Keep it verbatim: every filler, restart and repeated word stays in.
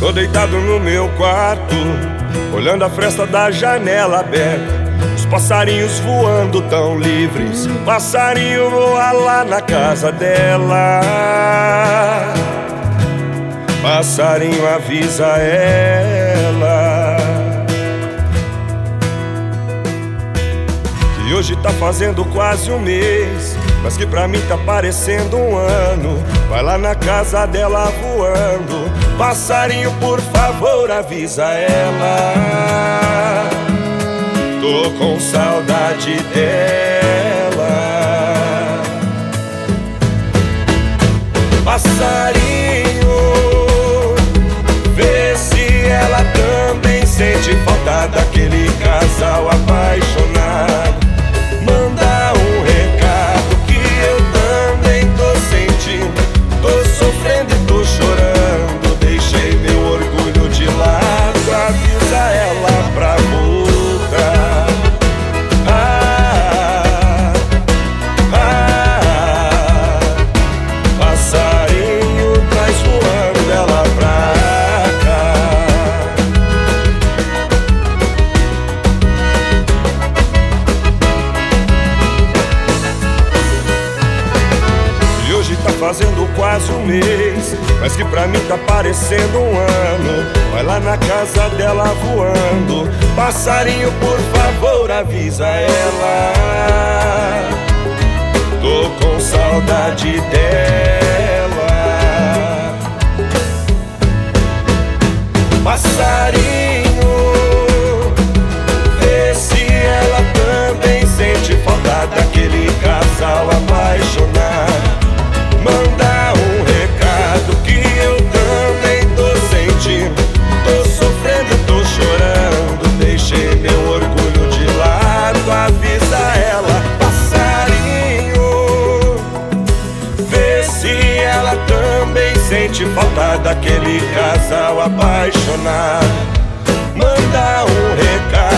Tô deitado no meu quarto, olhando a fresta da janela aberta. Os passarinhos voando tão livres. Passarinho voa lá na casa dela. Passarinho avisa ela que hoje tá fazendo quase um mês, mas que pra mim tá parecendo um ano. Vai lá na casa dela voando. Passarinho, por favor, avisa ela. Tô com saudade dela. Passarinho, vê se ela também sente falta daquele casal apaixonado. Manda um recado que eu também tô sentindo. Tô sofrendo e tô chorando. Deixei meu orgulho de lado. Avisa ela pra voltar. Ah, ah, passarinho, traz voando ela pra cá. E hoje tá fazendo quase um mês, mas que pra mim tá parecendo um ano. Vai lá na casa dela voando. Passarinho, por favor, avisa ela. Tô com saudade dela. Passarinho, vê se ela também sente falta daquele casal apaixonado. Manda um recado que eu também tô sentindo. Tô sofrendo, tô chorando. Deixei meu orgulho de lado. Avisa ela, passarinho, vê se ela também sente falta daquele casal apaixonado. Manda um recado